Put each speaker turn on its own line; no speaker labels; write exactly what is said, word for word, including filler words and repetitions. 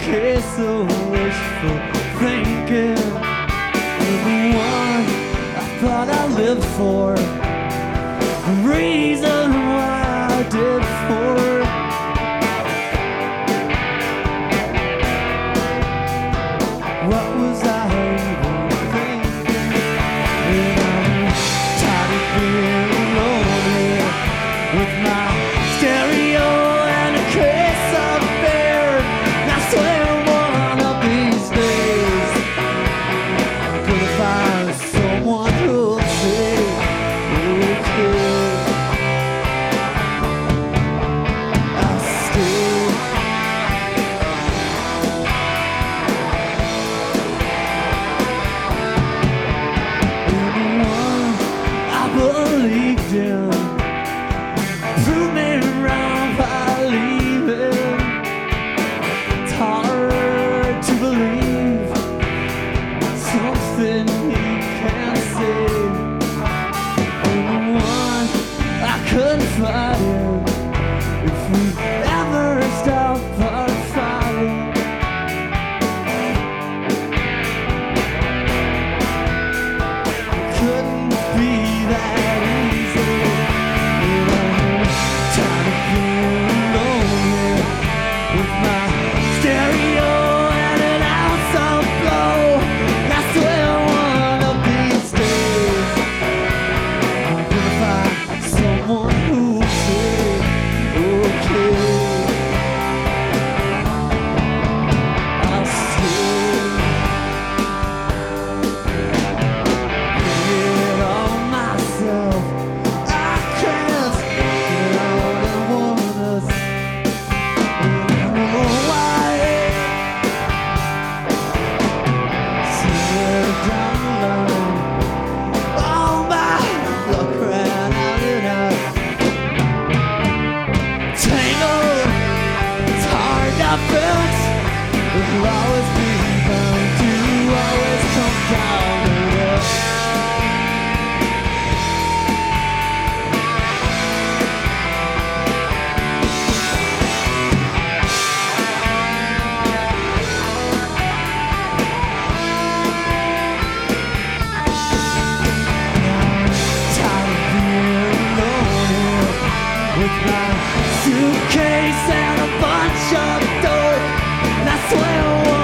case of wishful thinking. You're the one I thought I lived for, the reason why I did for. What was I even thinking? And I'm tired of being alone here with my stereo and a case of beer. And I swear one of these days I'm gonna find someone who'll say, okay, I'll stay. Believed in, prove me wrong by leaving. It's hard to believe something he can't say. And the one I couldn't find if we ever stop our fighting. Couldn't be that easy. And I'm tired of being alone here with my stereo and an ounce of blow. And I swear one of these days I'm gonna find someone who'll say, okay, I'll stay. Get on myself, I can't get out and want us. And I know why. Somewhere down the line, all my luck ran out and out. Tangled, it's hard to fix. It'll always be bound to always come down to this. Tired of being alone here with my suitcase and a bunch of dope. And I swear